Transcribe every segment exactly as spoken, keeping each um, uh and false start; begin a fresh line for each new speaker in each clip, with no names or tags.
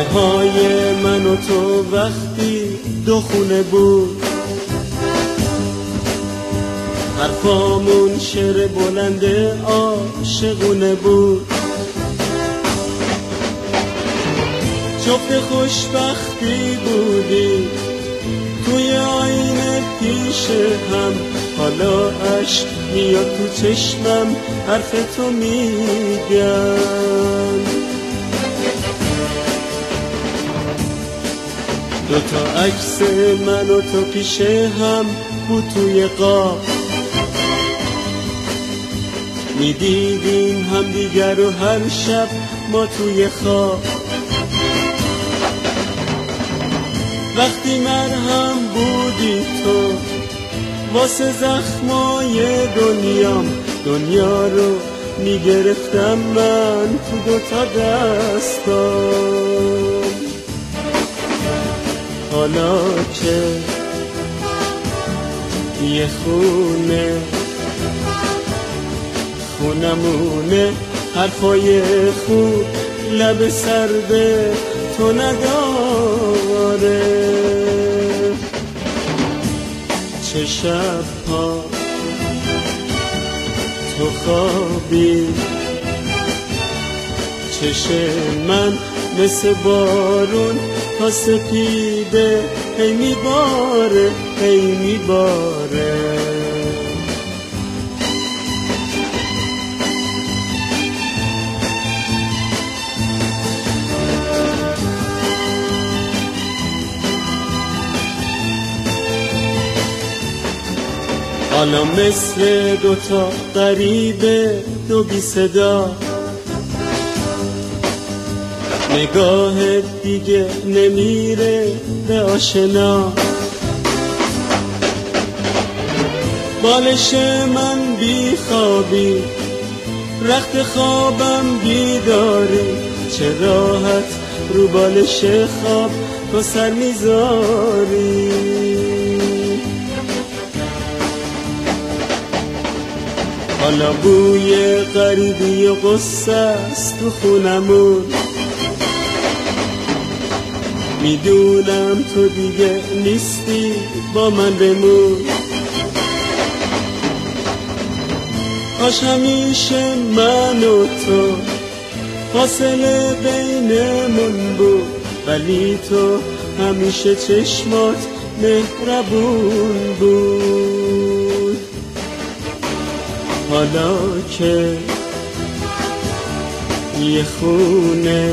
شب‌های من و تو وقتی دو خونه بود، حرفامون شعر بلند عاشقونه بود. جفت خوشبختی بودی توی آینه پیش هم، حالا عشق میاد تو چشمم حرف تو میگم. دوتا عکس من و تو پیش هم بود توی قاب، میدیدیم هم دیگر رو هر شب ما توی خواب. وقتی مرهم بودی تو واسه زخمای دنیام، دنیا رو میگرفتم من تو دوتا دستام. حالا که یه خونه خونمونه، حرفای خوب لب سرده تو نداره. چه شب‌ها تو خوابی، چشم من مثل بارون تا سپیده هی میباره هی میباره. حالا مثل دوتا غریبه دو بی صدا، نگاه دیگه نمیره به آشنا. بالش من بی خوابی، رخت خوابم بیداری، چه راحت رو بالش خواب تو سر میذاری. حالا بوی غریبی و غصه است تو خونمون، میدونم تو دیگه نیستی با من بمون. کاش همیشه من و تو فاصله بینمون بود، ولی تو همیشه چشمات مهربون بود. حالا که یه خونه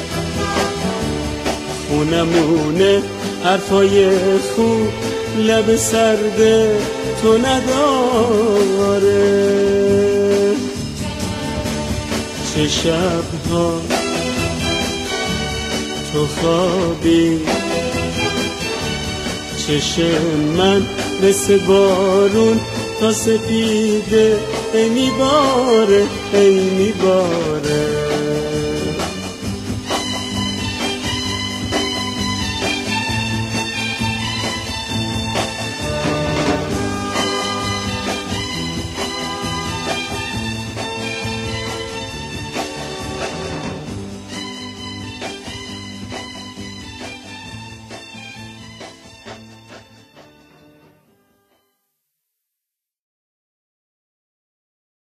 خونمونه، حرفای خوب لب سرده تو نداره. چه شب‌ها تو خوابی، چشم من مثل بارون تا سپیده ای میباره ای میباره.